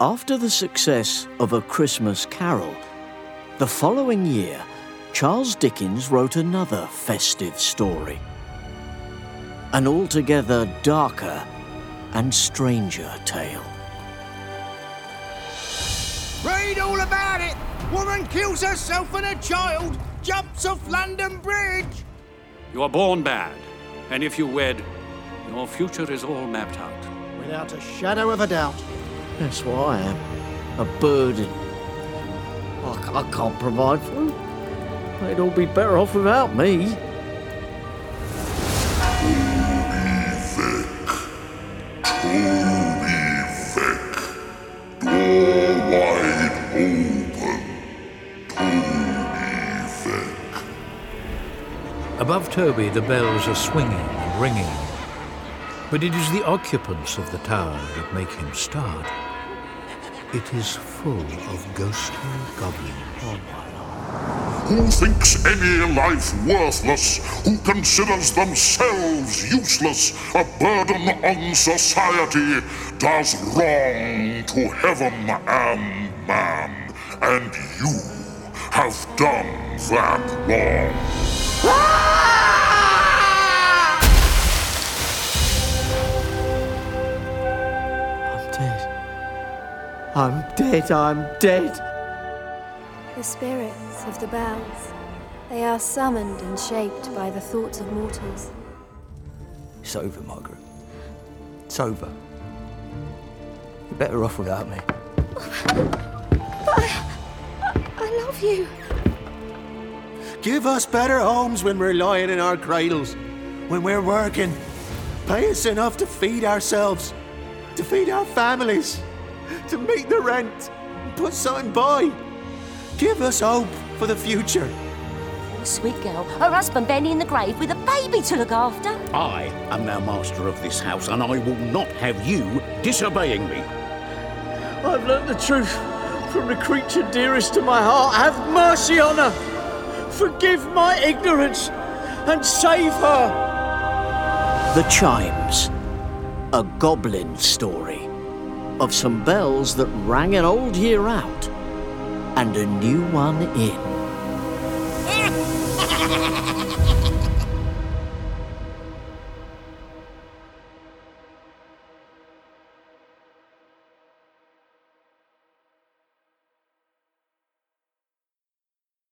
After the success of A Christmas Carol, the following year, Charles Dickens wrote another festive story. An altogether darker and stranger tale. Read all about it! Woman kills herself and her child, jumps off London Bridge! You are born bad, and if you wed, your future is all mapped out. Without a shadow of a doubt. That's what I am. A burden. I can't provide for them. They'd all be better off without me. Above Toby, the bells are swinging and ringing. But it is the occupants of the tower that make him start. It is full of ghostly goblins. Who thinks any life worthless, who considers themselves useless, a burden on society, does wrong to heaven and man. And you have done that wrong. I'm dead, I'm dead. The spirits of the bells, they are summoned and shaped by the thoughts of mortals. It's over, Margaret. It's over. You're better off without me. But I love you. Give us better homes when we're lying in our cradles, when we're working. Pay us enough to feed ourselves, to feed our families, to meet the rent, put something by. Give us hope for the future. Oh, sweet girl, her husband Benny in the grave with a baby to look after. I am now master of this house, and I will not have you disobeying me. I've learnt the truth from the creature dearest to my heart. Have mercy on her. Forgive my ignorance and save her. The Chimes, a goblin story of some bells that rang an old year out and a new one in.